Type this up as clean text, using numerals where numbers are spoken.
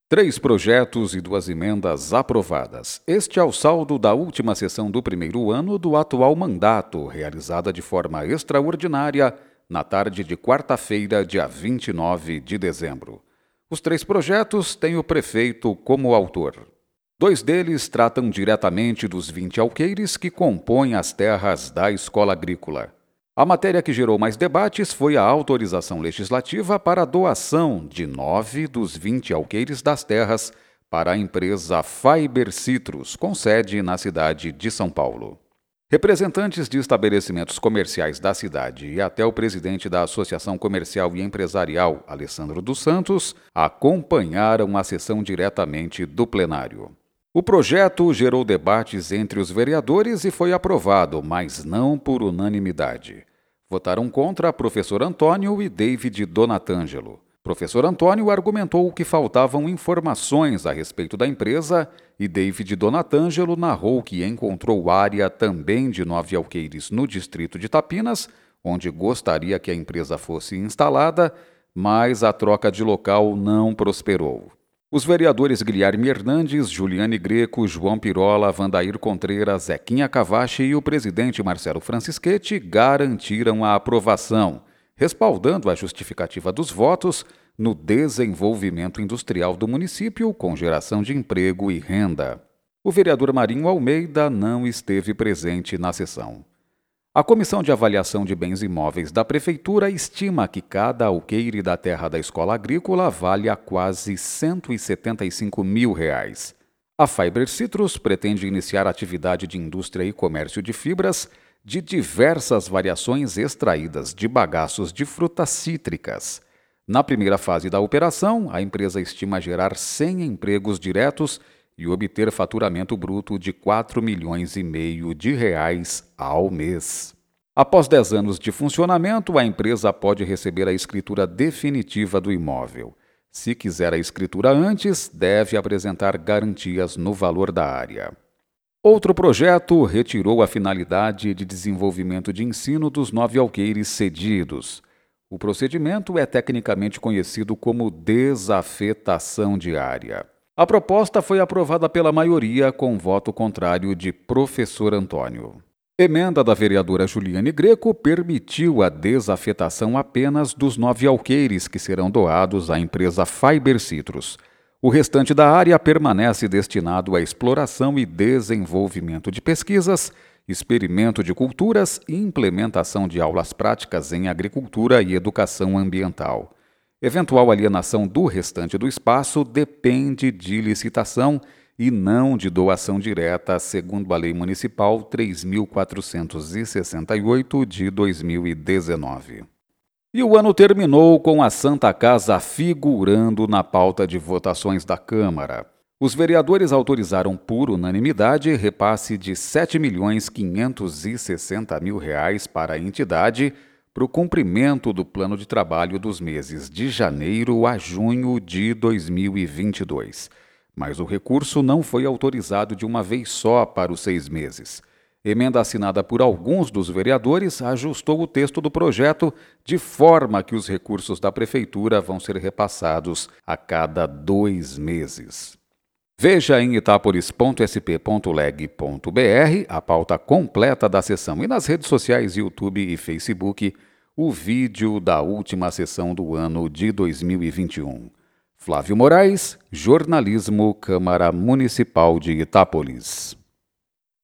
3 projetos e 2 emendas aprovadas. Este é o saldo da última sessão do primeiro ano do atual mandato, realizada de forma extraordinária na tarde de quarta-feira, dia 29 de dezembro. Os 3 projetos têm o prefeito como autor. 2 deles tratam diretamente dos 20 alqueires que compõem as terras da escola agrícola. A matéria que gerou mais debates foi a autorização legislativa para a doação de 9 dos 20 alqueires das terras para a empresa Fiber Citrus, com sede na cidade de São Paulo. Representantes de estabelecimentos comerciais da cidade e até o presidente da Associação Comercial e Empresarial, Alessandro dos Santos, acompanharam a sessão diretamente do plenário. O projeto gerou debates entre os vereadores e foi aprovado, mas não por unanimidade. Votaram contra professor Antônio e David Donatângelo. Professor Antônio argumentou que faltavam informações a respeito da empresa e David Donatângelo narrou que encontrou área também de 9 alqueires no distrito de Tapinas, onde gostaria que a empresa fosse instalada, mas a troca de local não prosperou. Os vereadores Guilherme Hernandes, Juliane Greco, João Pirola, Vandair Contreras, Zequinha Cavachi e o presidente Marcelo Francischetti garantiram a aprovação, respaldando a justificativa dos votos no desenvolvimento industrial do município com geração de emprego e renda. O vereador Marinho Almeida não esteve presente na sessão. A Comissão de Avaliação de Bens Imóveis da Prefeitura estima que cada alqueire da terra da escola agrícola vale a quase R$ 175 mil. A Fiber Citrus pretende iniciar atividade de indústria e comércio de fibras de diversas variações extraídas de bagaços de frutas cítricas. Na primeira fase da operação, a empresa estima gerar 100 empregos diretos e obter faturamento bruto de R$ 4,5 milhões ao mês. Após 10 anos de funcionamento, a empresa pode receber a escritura definitiva do imóvel. Se quiser a escritura antes, deve apresentar garantias no valor da área. Outro projeto retirou a finalidade de desenvolvimento de ensino dos 9 alqueires cedidos. O procedimento é tecnicamente conhecido como desafetação de área. A proposta foi aprovada pela maioria com voto contrário de professor Antônio. Emenda da vereadora Juliane Greco permitiu a desafetação apenas dos 9 alqueires que serão doados à empresa Fiber Citrus. O restante da área permanece destinado à exploração e desenvolvimento de pesquisas, experimento de culturas e implementação de aulas práticas em agricultura e educação ambiental. Eventual alienação do restante do espaço depende de licitação e não de doação direta, segundo a Lei Municipal 3.468 de 2019. E o ano terminou com a Santa Casa figurando na pauta de votações da Câmara. Os vereadores autorizaram por unanimidade repasse de R$ 7.560.000 para a entidade para o cumprimento do plano de trabalho dos meses de janeiro a junho de 2022. Mas o recurso não foi autorizado de uma vez só para os 6 meses. Emenda assinada por alguns dos vereadores ajustou o texto do projeto de forma que os recursos da Prefeitura vão ser repassados a cada 2 meses. Veja em itapolis.sp.leg.br a pauta completa da sessão e nas redes sociais YouTube e Facebook o vídeo da última sessão do ano de 2021. Flávio Moraes, Jornalismo, Câmara Municipal de Itápolis.